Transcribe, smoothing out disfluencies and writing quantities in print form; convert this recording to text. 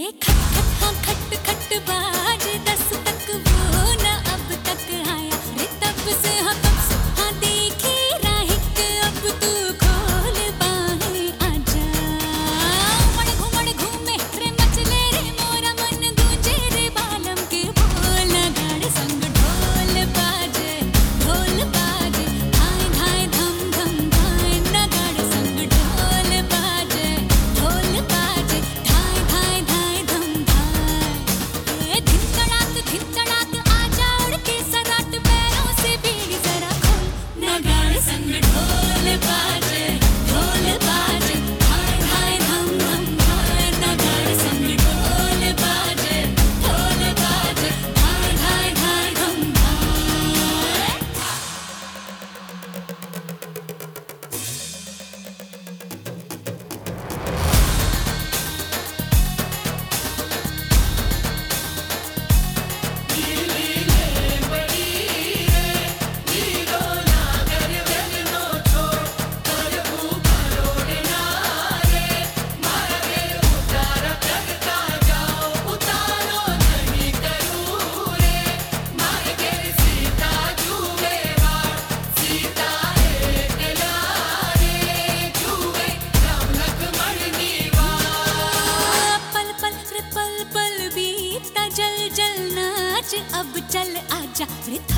खट खट हाँ खट खट बाज 10 तक वो न अब तक आया रे तब से हाँ तब से हाँ देखी राहिक अब तू खोल बाहें आजा उमड़ घूमे रे मचले रे मोरा मन गूंजे रे बालम के बोल गाड़ संग ढोल बाजे धाय धाय धम धम धाय नगाड़ संग ढोल बाजे धाय धाय धाय धम धाय धिन तड़ाक आजा उड़ के सराट पैरों से बीड़ी जरा खोल नगाड़ संग ढोल बाजे धाय धाय धम धम धाय नगाड़ संग ढोल बाजे धाय धाय धाय धम धाय। पल पल बीता जल जल नाच अब चल आजा रे